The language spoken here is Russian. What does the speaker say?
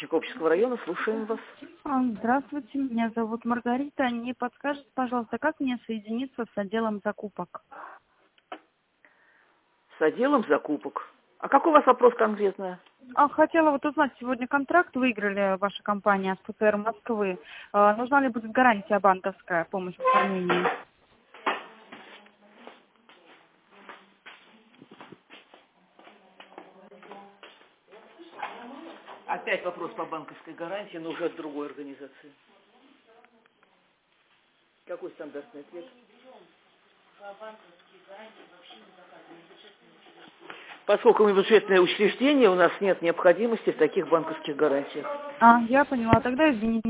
Античниковского района, слушаем вас. Здравствуйте, меня зовут Маргарита. Не подскажете, пожалуйста, как мне соединиться с отделом закупок? С отделом закупок. А какой у вас вопрос конкретно? Хотела вот узнать, сегодня контракт выиграли ваша компания с ПТР Москвы. Нужна ли будет гарантия банковская, помощь в оформлении? Опять вопрос по банковской гарантии, но уже от другой организации. Какой стандартный ответ? Поскольку мы бюджетное учреждение, у нас нет необходимости в таких банковских гарантиях. Я поняла. Тогда извините.